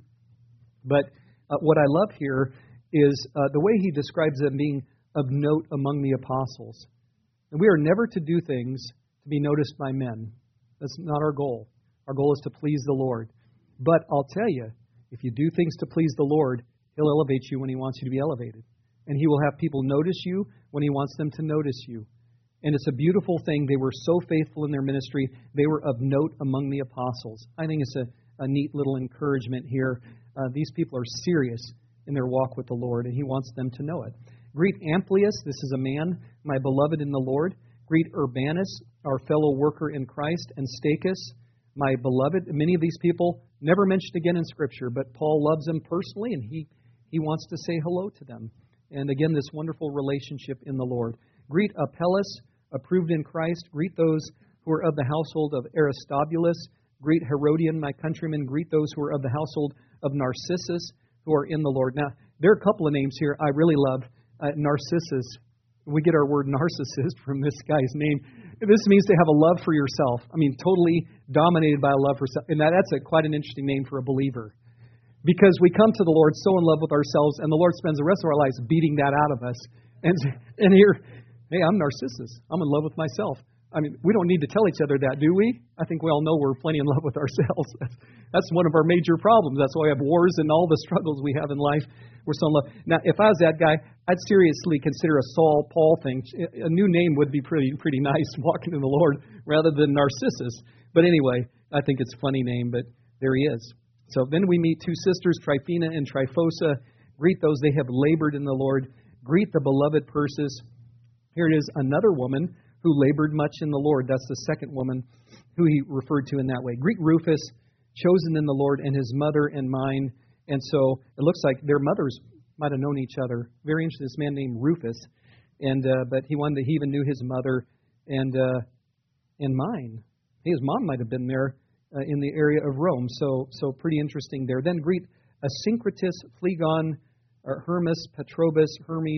But uh, what I love here is uh, the way he describes them being of note among the apostles. And we are never to do things to be noticed by men. That's not our goal. Our goal is to please the Lord. But I'll tell you, if you do things to please the Lord, he'll elevate you when he wants you to be elevated. And he will have people notice you when he wants them to notice you. And it's a beautiful thing. They were so faithful in their ministry. They were of note among the apostles. I think it's a, a neat little encouragement here. Uh, these people are serious in their walk with the Lord, and he wants them to know it. Greet Amplius, this is a man, my beloved in the Lord. Greet Urbanus, our fellow worker in Christ, and Stachys, my beloved. Many of these people never mentioned again in Scripture, but Paul loves them personally, and he, he wants to say hello to them. And again, this wonderful relationship in the Lord. Greet Apelles, approved in Christ. Greet those who are of the household of Aristobulus. Greet Herodian, my countrymen. Greet those who are of the household of Narcissus, who are in the Lord. Now, there are a couple of names here I really love. Uh, Narcissus. We get our word narcissist from this guy's name. This means to have a love for yourself. I mean, totally dominated by a love for self. And that, that's a, quite an interesting name for a believer. Because we come to the Lord so in love with ourselves, and the Lord spends the rest of our lives beating that out of us. And, and here, hey, I'm Narcissus. I'm in love with myself. I mean, we don't need to tell each other that, do we? I think we all know we're plenty in love with ourselves. That's, that's one of our major problems. That's why we have wars and all the struggles we have in life. We're so in love. Now, if I was that guy, I'd seriously consider a Saul Paul thing. A new name would be pretty pretty nice, walking in the Lord, rather than Narcissus. But anyway, I think it's a funny name, but there he is. So then we meet two sisters, Tryphena and Tryphosa. Greet those, they have labored in the Lord. Greet the beloved Persis. Here it is, another woman who labored much in the Lord. That's the second woman who he referred to in that way. Greet Rufus, chosen in the Lord, and his mother and mine. And so it looks like their mothers might have known each other. Very interesting, this man named Rufus. And uh, but he wanted to, he even knew his mother and uh, and mine. His mom might have been there uh, in the area of Rome. So so pretty interesting there. Then greet Asyncritus, Phlegon, or Hermas, Petrobus, Hermes,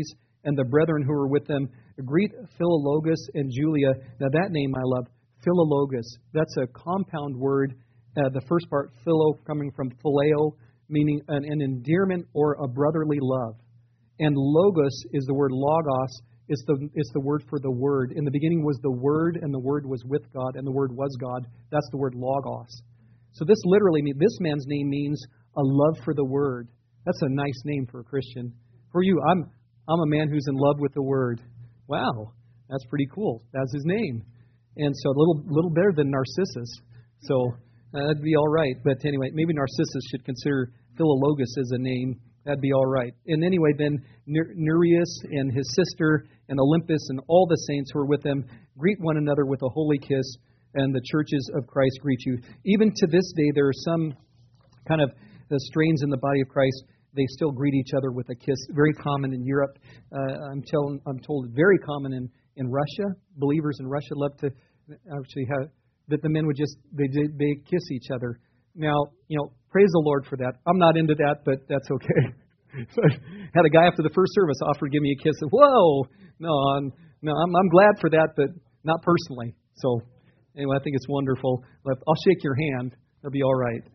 and the brethren who are with them. Greet Philologus and Julia. Now that name I love, Philologus. That's a compound word. Uh, the first part, philo, coming from phileo, meaning an, an endearment or a brotherly love. And logos is the word logos. It's the, it's the word for the Word. In the beginning was the Word, and the Word was with God, and the Word was God. That's the word logos. So this literally means, this man's name means a love for the Word. That's a nice name for a Christian. For you, I'm I'm a man who's in love with the Word. Wow, that's pretty cool. That's his name. And so a little little better than Narcissus. So uh, that'd be all right. But anyway, maybe Narcissus should consider Philologus as a name. That'd be all right. And anyway, then Nereus and his sister and Olympus and all the saints who are with them greet one another with a holy kiss, and the churches of Christ greet you. Even to this day, there are some kind of the strains in the body of Christ. They still greet each other with a kiss. Very common in Europe. Uh, I'm, tell, I'm told very common in, in Russia. Believers in Russia love to actually have that the men would just they they kiss each other. Now, you know, praise the Lord for that. I'm not into that, but that's okay. But had a guy after the first service offer to give me a kiss. Whoa, no, I'm, no, I'm, I'm glad for that, but not personally. So anyway, I think it's wonderful. I'll shake your hand. That'll be all right.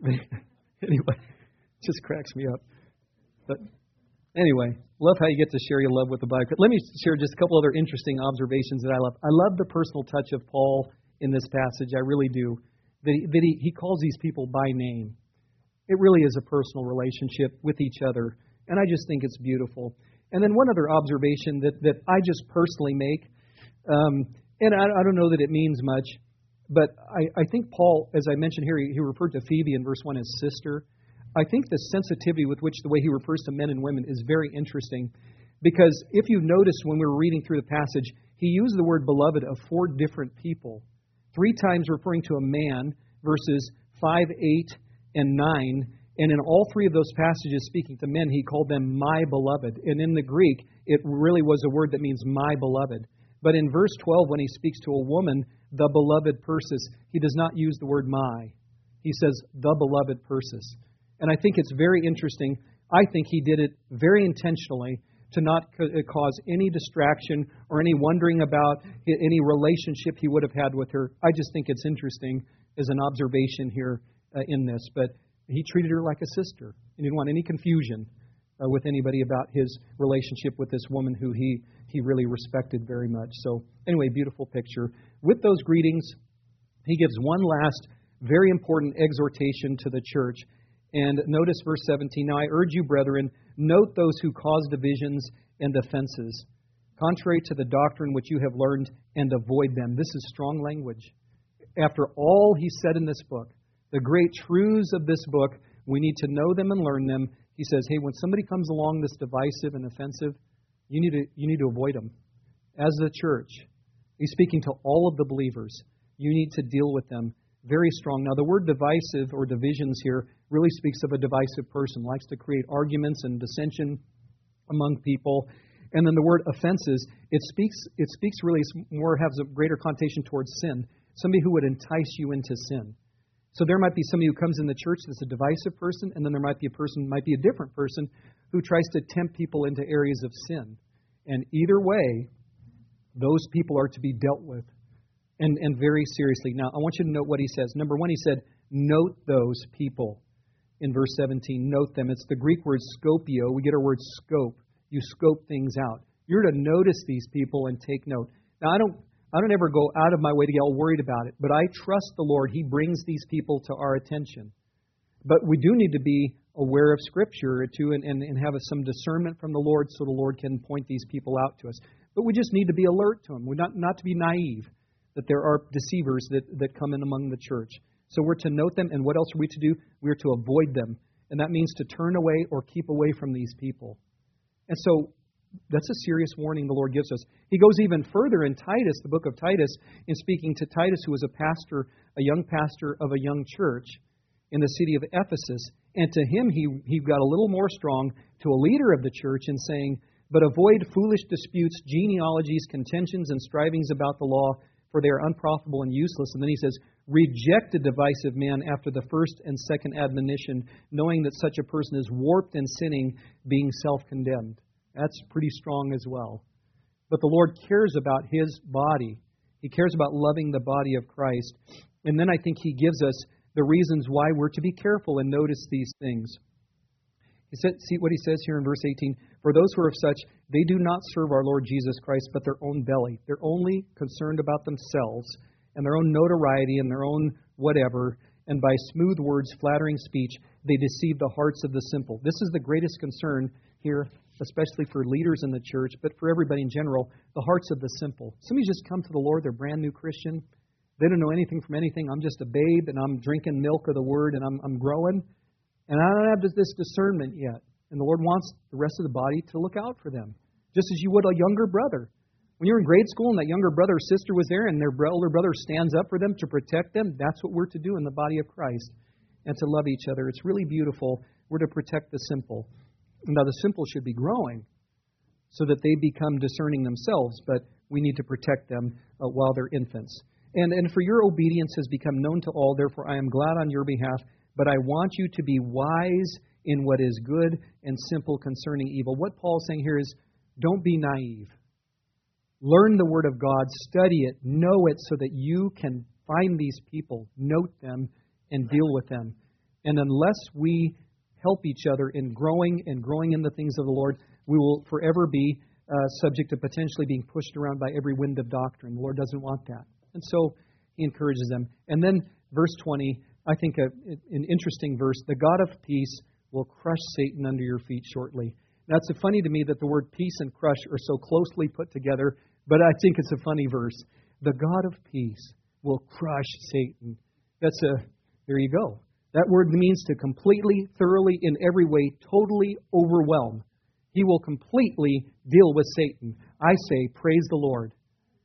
Anyway, it just cracks me up. But anyway, love how you get to share your love with the Bible. Let me share just a couple other interesting observations that I love. I love the personal touch of Paul in this passage. I really do. That he, that he, he calls these people by name. It really is a personal relationship with each other. And I just think it's beautiful. And then one other observation that, that I just personally make, um, and I, I don't know that it means much, but I, I think Paul, as I mentioned here, he, he referred to Phoebe in verse one as sister. I think the sensitivity with which the way he refers to men and women is very interesting. Because if you noticed when we were reading through the passage, he used the word beloved of four different people. Three times referring to a man, verses five, eight, and nine. And in all three of those passages speaking to men, he called them my beloved. And in the Greek, it really was a word that means my beloved. But in verse twelve, when he speaks to a woman, the beloved Persis, he does not use the word my. He says the beloved Persis. And I think it's very interesting. I think he did it very intentionally to not cause any distraction or any wondering about any relationship he would have had with her. I just think it's interesting as an observation here uh, in this. But he treated her like a sister. He didn't want any confusion uh, with anybody about his relationship with this woman who he, he really respected very much. So anyway, beautiful picture. With those greetings, he gives one last very important exhortation to the church. And notice verse seventeen. Now I urge you, brethren, note those who cause divisions and offenses, contrary to the doctrine which you have learned, and avoid them. This is strong language. After all he said in this book, the great truths of this book, we need to know them and learn them. He says, hey, when somebody comes along that's divisive and offensive, you need to you need to avoid them. As the church, he's speaking to all of the believers. You need to deal with them. Very strong. Now, the word divisive or divisions here really speaks of a divisive person, likes to create arguments and dissension among people. And then the word offenses, it speaks it speaks really more, has a greater connotation towards sin. Somebody who would entice you into sin. So there might be somebody who comes in the church that's a divisive person, and then there might be a person, might be a different person who tries to tempt people into areas of sin. And either way, those people are to be dealt with. And, and very seriously. Now, I want you to note what he says. Number one, he said, note those people. In verse seventeen, note them. It's the Greek word scopio. We get our word scope. You scope things out. You're to notice these people and take note. Now, I don't I don't ever go out of my way to get all worried about it, but I trust the Lord. He brings these people to our attention. But we do need to be aware of Scripture too, and, and, and have some discernment from the Lord so the Lord can point these people out to us. But we just need to be alert to them. We're not, not to be naive. That there are deceivers that, that come in among the church. So we're to note them, and what else are we to do? We're to avoid them. And that means to turn away or keep away from these people. And so that's a serious warning the Lord gives us. He goes even further in Titus, the book of Titus, in speaking to Titus, who was a pastor, a young pastor of a young church in the city of Ephesus. And to him, he, he got a little more strong to a leader of the church in saying, but avoid foolish disputes, genealogies, contentions, and strivings about the law, for they are unprofitable and useless. And then he says, reject a divisive man after the first and second admonition, knowing that such a person is warped and sinning, being self-condemned. That's pretty strong as well. But the Lord cares about His body. He cares about loving the body of Christ. And then I think He gives us the reasons why we're to be careful and notice these things. He said, see what He says here in verse eighteen. For those who are of such, they do not serve our Lord Jesus Christ, but their own belly. They're only concerned about themselves and their own notoriety and their own whatever. And by smooth words, flattering speech, they deceive the hearts of the simple. This is the greatest concern here, especially for leaders in the church, but for everybody in general, the hearts of the simple. Somebody just come to the Lord, they're a brand new Christian. They don't know anything from anything. I'm just a babe, and I'm drinking milk of the Word, and I'm, I'm growing. And I don't have this discernment yet. And the Lord wants the rest of the body to look out for them, just as you would a younger brother. When you're in grade school and that younger brother or sister was there and their older brother stands up for them to protect them, that's what we're to do in the body of Christ, and to love each other. It's really beautiful. We're to protect the simple. Now, the simple should be growing so that they become discerning themselves, but we need to protect them uh, while they're infants. And, and for your obedience has become known to all, therefore I am glad on your behalf, but I want you to be wise in what is good and simple concerning evil. What Paul's saying here is, don't be naive. Learn the Word of God, study it, know it so that you can find these people, note them, and deal with them. And unless we help each other in growing and growing in the things of the Lord, we will forever be uh, subject to potentially being pushed around by every wind of doctrine. The Lord doesn't want that. And so He encourages them. And then verse twenty, I think a, an interesting verse. The God of peace will crush Satan under your feet shortly. Now, it's funny to me that the word peace and crush are so closely put together, but I think it's a funny verse. The God of peace will crush Satan. That's a, there you go. That word means to completely, thoroughly, in every way, totally overwhelm. He will completely deal with Satan. I say, praise the Lord.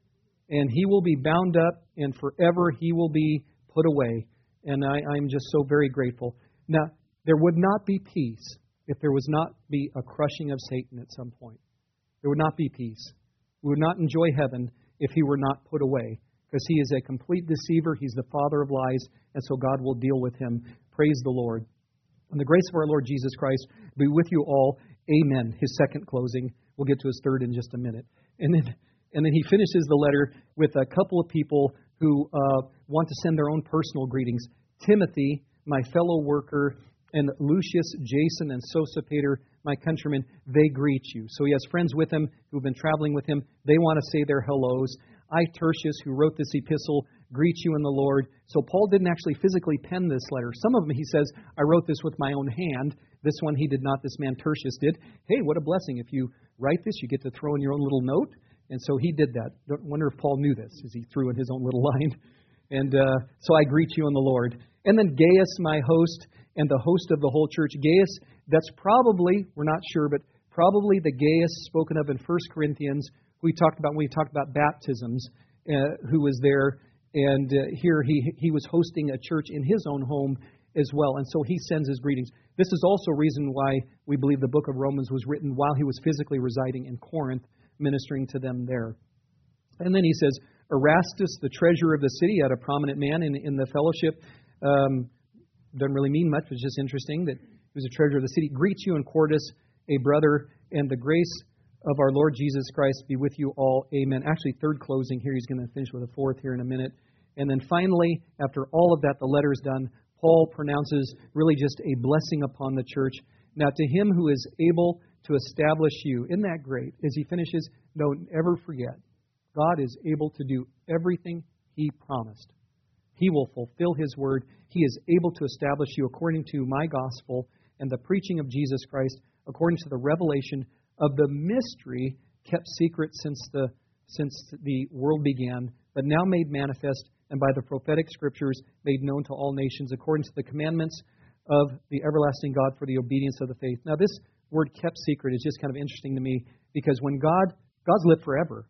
And he will be bound up, and forever he will be put away. And I, I'm just so very grateful. Now, there would not be peace if there was not be a crushing of Satan at some point. There would not be peace. We would not enjoy heaven if he were not put away, because he is a complete deceiver. He's the father of lies, and so God will deal with him. Praise the Lord. And the grace of our Lord Jesus Christ be with you all. Amen. His second closing. We'll get to his third in just a minute. And then, and then he finishes the letter with a couple of people who uh, want to send their own personal greetings. Timothy, my fellow worker, and Lucius, Jason, and Sosipater, my countrymen, they greet you. So he has friends with him who've been traveling with him. They want to say their hellos. I, Tertius, who wrote this epistle, greet you in the Lord. So Paul didn't actually physically pen this letter. Some of them he says, I wrote this with my own hand. This one he did not. This man Tertius did. Hey, what a blessing. If you write this, you get to throw in your own little note. And so he did that. Don't wonder if Paul knew this, as he threw in his own little line. And uh, so I greet you in the Lord. And then Gaius, my host, and the host of the whole church. Gaius, that's probably, we're not sure, but probably the Gaius spoken of in First Corinthians, who we talked about when we talked about baptisms, uh, who was there. And uh, here he he was hosting a church in his own home as well. And so he sends his greetings. This is also a reason why we believe the book of Romans was written while he was physically residing in Corinth, ministering to them there. And then he says, Erastus, the treasurer of the city, had a prominent man in, in the fellowship. Um, doesn't really mean much, but it's just interesting that he was a treasurer of the city. Greets you and Quartus, a brother, and the grace of our Lord Jesus Christ be with you all. Amen. Actually, third closing here. He's going to finish with a fourth here in a minute. And then finally, after all of that, the letter is done. Paul pronounces really just a blessing upon the church. Now, to him who is able to establish you, isn't that great? As he finishes, don't ever forget, God is able to do everything he promised. He will fulfill his word. He is able to establish you according to my gospel and the preaching of Jesus Christ, according to the revelation of the mystery kept secret since the since the world began, but now made manifest, and by the prophetic scriptures made known to all nations, according to the commandments of the everlasting God for the obedience of the faith. Now, this word kept secret is just kind of interesting to me, because when God, God's lived forever,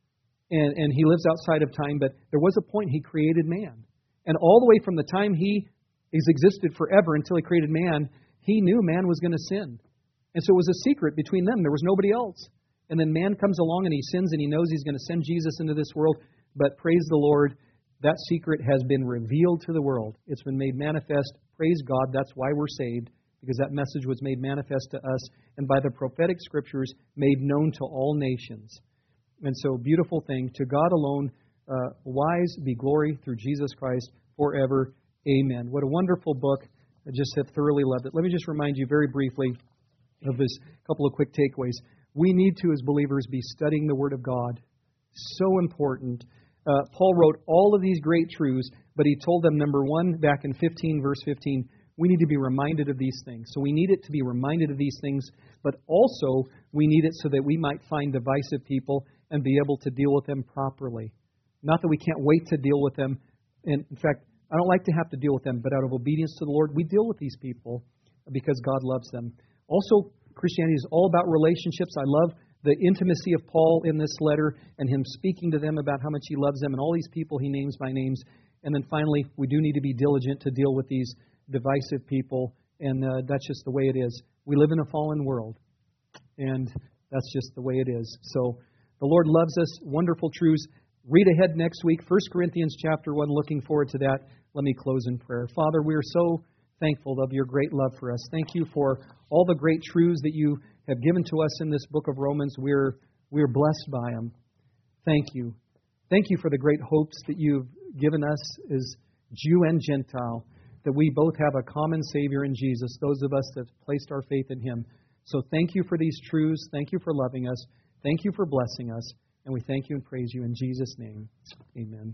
and, and he lives outside of time, but there was a point he created man. And all the way from the time he has existed forever until he created man, he knew man was going to sin. And so it was a secret between them. There was nobody else. And then man comes along and he sins and he knows he's going to send Jesus into this world. But praise the Lord, that secret has been revealed to the world. It's been made manifest. Praise God, that's why we're saved, because that message was made manifest to us and by the prophetic scriptures made known to all nations. And so, beautiful thing. To God alone, uh, wise be glory through Jesus Christ forever. Amen. What a wonderful book. I just have thoroughly loved it. Let me just remind you very briefly of this couple of quick takeaways. We need to, as believers, be studying the Word of God. So important. Uh, Paul wrote all of these great truths, but he told them, number one, back in fifteen, verse fifteen, we need to be reminded of these things. So we need it to be reminded of these things, but also we need it so that we might find divisive people and be able to deal with them properly. Not that we can't wait to deal with them. And in fact, I don't like to have to deal with them, but out of obedience to the Lord, we deal with these people because God loves them. Also, Christianity is all about relationships. I love the intimacy of Paul in this letter and him speaking to them about how much he loves them and all these people he names by names. And then finally, we do need to be diligent to deal with these divisive people, and uh, that's just the way it is. We live in a fallen world, and that's just the way it is. So the Lord loves us. Wonderful truths. Read ahead next week, First Corinthians chapter one. Looking forward to that. Let me close in prayer. Father, we are so thankful of your great love for us. Thank you for all the great truths that you have given to us in this book of Romans. We're, we're blessed by them. Thank you. Thank you for the great hopes that you've given us as Jew and Gentile, that we both have a common Savior in Jesus, those of us that have placed our faith in Him. So thank you for these truths. Thank you for loving us. Thank you for blessing us. And we thank you and praise you in Jesus' name. Amen.